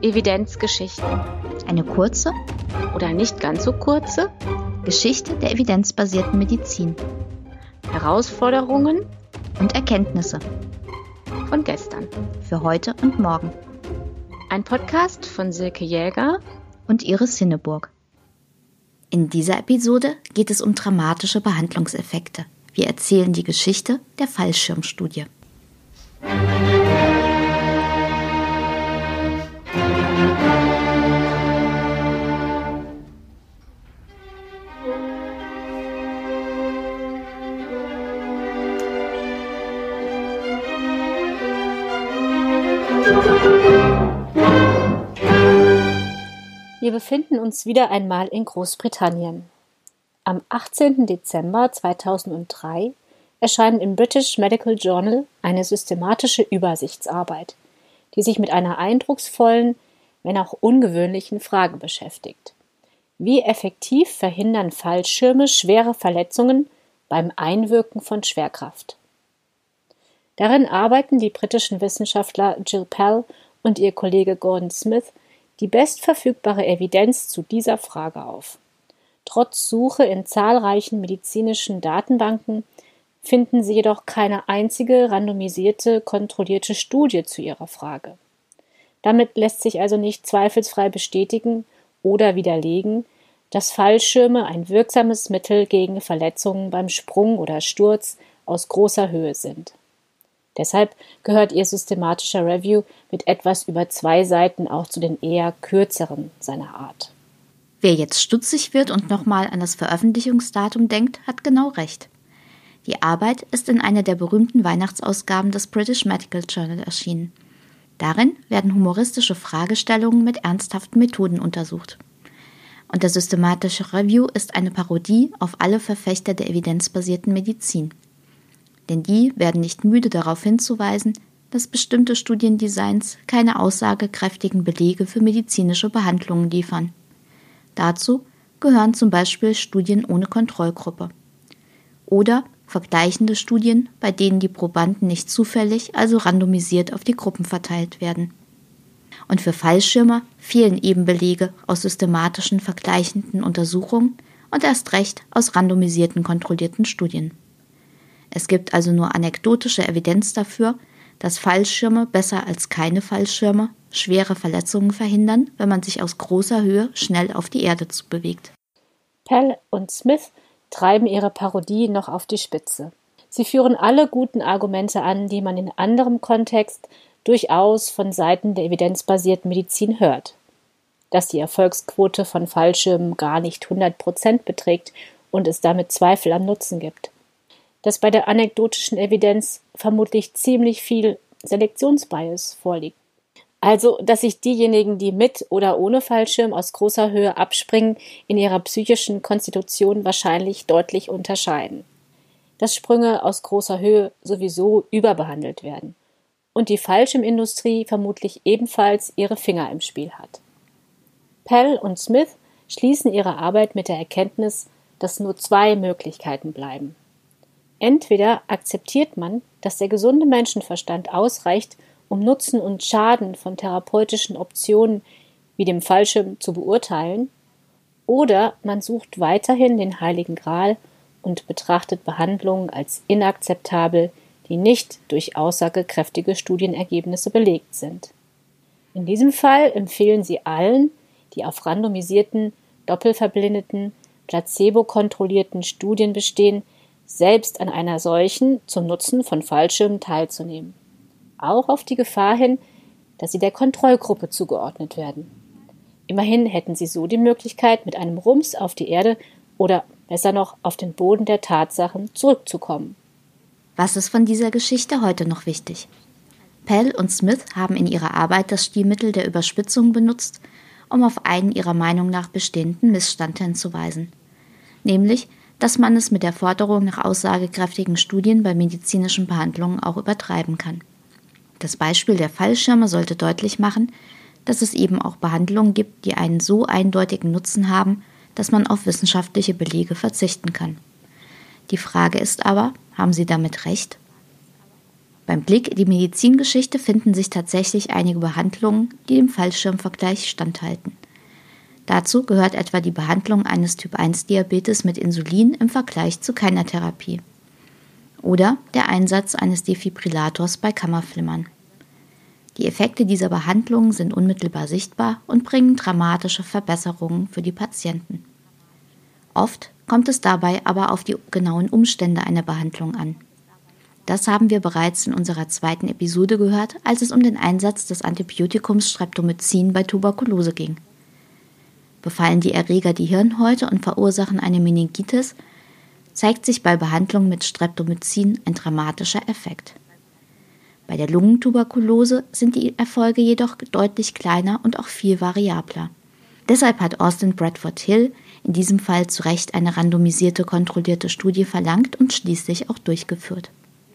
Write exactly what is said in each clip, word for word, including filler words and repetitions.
Evidenzgeschichten. Eine kurze Oder nicht ganz so kurze Geschichte der evidenzbasierten Medizin Herausforderungen und Erkenntnisse von gestern. für heute und morgen Ein Podcast von Silke Jäger und Iris Hinneburg. In dieser Episode geht es um dramatische Behandlungseffekte. Wir erzählen die Geschichte der Fallschirmstudie. Wir befinden uns wieder einmal in Großbritannien. Am achtzehnten Dezember zweitausenddrei erscheint im British Medical Journal eine systematische Übersichtsarbeit, die sich mit einer eindrucksvollen, wenn auch ungewöhnlichen Frage beschäftigt. Wie effektiv verhindern Fallschirme schwere Verletzungen beim Einwirken von Schwerkraft? Darin arbeiten die britischen Wissenschaftler Jill Pell und ihr Kollege Gordon Smith die bestverfügbare Evidenz zu dieser Frage auf. Trotz Suche in zahlreichen medizinischen Datenbanken finden sie jedoch keine einzige randomisierte, kontrollierte Studie zu ihrer Frage. Damit lässt sich also nicht zweifelsfrei bestätigen oder widerlegen, dass Fallschirme ein wirksames Mittel gegen Verletzungen beim Sprung oder Sturz aus großer Höhe sind. Deshalb gehört ihr systematischer Review mit etwas über zwei Seiten auch zu den eher kürzeren seiner Art. Wer jetzt stutzig wird und nochmal an das Veröffentlichungsdatum denkt, hat genau recht. Die Arbeit ist in einer der berühmten Weihnachtsausgaben des British Medical Journal erschienen. Darin werden humoristische Fragestellungen mit ernsthaften Methoden untersucht. Und der systematische Review ist eine Parodie auf alle Verfechter der evidenzbasierten Medizin. Denn die werden nicht müde darauf hinzuweisen, dass bestimmte Studiendesigns keine aussagekräftigen Belege für medizinische Behandlungen liefern. Dazu gehören zum Beispiel Studien ohne Kontrollgruppe oder vergleichende Studien, bei denen die Probanden nicht zufällig, also randomisiert auf die Gruppen verteilt werden. Und für Fallschirme fehlen eben Belege aus systematischen vergleichenden Untersuchungen und erst recht aus randomisierten kontrollierten Studien. Es gibt also nur anekdotische Evidenz dafür, dass Fallschirme besser als keine Fallschirme schwere Verletzungen verhindern, wenn man sich aus großer Höhe schnell auf die Erde zubewegt. Pell und Smith treiben ihre Parodie noch auf die Spitze. Sie führen alle guten Argumente an, die man in anderem Kontext durchaus von Seiten der evidenzbasierten Medizin hört. Dass die Erfolgsquote von Fallschirmen gar nicht hundert Prozent beträgt und es damit Zweifel am Nutzen gibt. Dass bei der anekdotischen Evidenz vermutlich ziemlich viel Selektionsbias vorliegt. Also, dass sich diejenigen, die mit oder ohne Fallschirm aus großer Höhe abspringen, in ihrer psychischen Konstitution wahrscheinlich deutlich unterscheiden. Dass Sprünge aus großer Höhe sowieso überbehandelt werden und die Fallschirmindustrie vermutlich ebenfalls ihre Finger im Spiel hat. Pell und Smith schließen ihre Arbeit mit der Erkenntnis, dass nur zwei Möglichkeiten bleiben. Entweder akzeptiert man, dass der gesunde Menschenverstand ausreicht, um Nutzen und Schaden von therapeutischen Optionen wie dem Fallschirm zu beurteilen, oder man sucht weiterhin den Heiligen Gral und betrachtet Behandlungen als inakzeptabel, die nicht durch aussagekräftige Studienergebnisse belegt sind. In diesem Fall empfehlen sie allen, die auf randomisierten, doppelverblindeten, placebo-kontrollierten Studien bestehen, selbst an einer solchen zum Nutzen von Fallschirmen teilzunehmen. Auch auf die Gefahr hin, dass sie der Kontrollgruppe zugeordnet werden. Immerhin hätten sie so die Möglichkeit, mit einem Rums auf die Erde oder besser noch auf den Boden der Tatsachen zurückzukommen. Was ist von dieser Geschichte heute noch wichtig? Pell und Smith haben in ihrer Arbeit das Stilmittel der Überspitzung benutzt, um auf einen ihrer Meinung nach bestehenden Missstand hinzuweisen. Nämlich, dass man es mit der Forderung nach aussagekräftigen Studien bei medizinischen Behandlungen auch übertreiben kann. Das Beispiel der Fallschirme sollte deutlich machen, dass es eben auch Behandlungen gibt, die einen so eindeutigen Nutzen haben, dass man auf wissenschaftliche Belege verzichten kann. Die Frage ist aber, haben sie damit recht? Beim Blick in die Medizingeschichte finden sich tatsächlich einige Behandlungen, die dem Fallschirmvergleich standhalten. Dazu gehört etwa die Behandlung eines Typ eins Diabetes mit Insulin im Vergleich zu keiner Therapie. Oder der Einsatz eines Defibrillators bei Kammerflimmern. Die Effekte dieser Behandlungen sind unmittelbar sichtbar und bringen dramatische Verbesserungen für die Patienten. Oft kommt es dabei aber auf die genauen Umstände einer Behandlung an. Das haben wir bereits in unserer zweiten Episode gehört, als es um den Einsatz des Antibiotikums Streptomycin bei Tuberkulose ging. Befallen die Erreger die Hirnhäute und verursachen eine Meningitis, zeigt sich bei Behandlung mit Streptomycin ein dramatischer Effekt. Bei der Lungentuberkulose sind die Erfolge jedoch deutlich kleiner und auch viel variabler. Deshalb hat Austin Bradford Hill in diesem Fall zu Recht eine randomisierte, kontrollierte Studie verlangt und schließlich auch durchgeführt.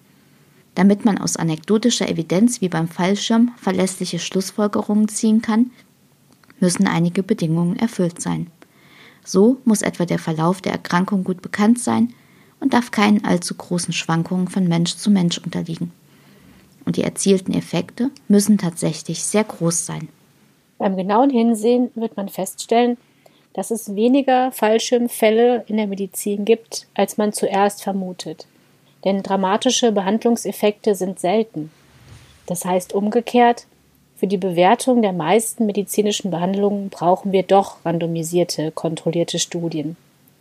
Damit man aus anekdotischer Evidenz wie beim Fallschirm verlässliche Schlussfolgerungen ziehen kann, müssen einige Bedingungen erfüllt sein. So muss etwa der Verlauf der Erkrankung gut bekannt sein und darf keinen allzu großen Schwankungen von Mensch zu Mensch unterliegen. Und die erzielten Effekte müssen tatsächlich sehr groß sein. Beim genauen Hinsehen wird man feststellen, dass es weniger Fallschirmfälle in der Medizin gibt, als man zuerst vermutet. Denn dramatische Behandlungseffekte sind selten. Das heißt umgekehrt, für die Bewertung der meisten medizinischen Behandlungen brauchen wir doch randomisierte, kontrollierte Studien.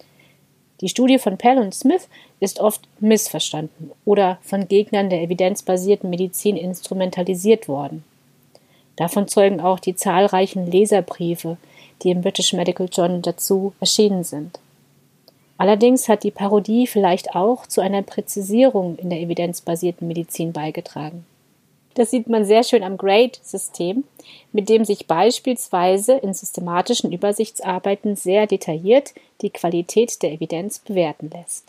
Die Studie von Pell und Smith ist oft missverstanden oder von Gegnern der evidenzbasierten Medizin instrumentalisiert worden. Davon zeugen auch die zahlreichen Leserbriefe, die im British Medical Journal dazu erschienen sind. Allerdings hat die Parodie vielleicht auch zu einer Präzisierung in der evidenzbasierten Medizin beigetragen. Das sieht man sehr schön am GRADE-System, mit dem sich beispielsweise in systematischen Übersichtsarbeiten sehr detailliert die Qualität der Evidenz bewerten lässt.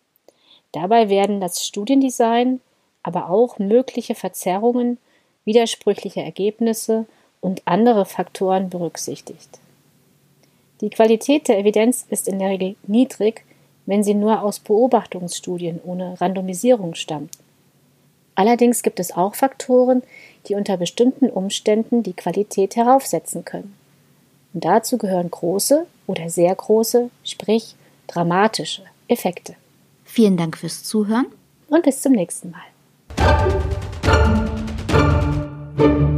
Dabei werden das Studiendesign, aber auch mögliche Verzerrungen, widersprüchliche Ergebnisse und andere Faktoren berücksichtigt. Die Qualität der Evidenz ist in der Regel niedrig, wenn sie nur aus Beobachtungsstudien ohne Randomisierung stammt. Allerdings gibt es auch Faktoren, die unter bestimmten Umständen die Qualität heraufsetzen können. Und dazu gehören große oder sehr große, sprich dramatische Effekte. Vielen Dank fürs Zuhören und bis zum nächsten Mal.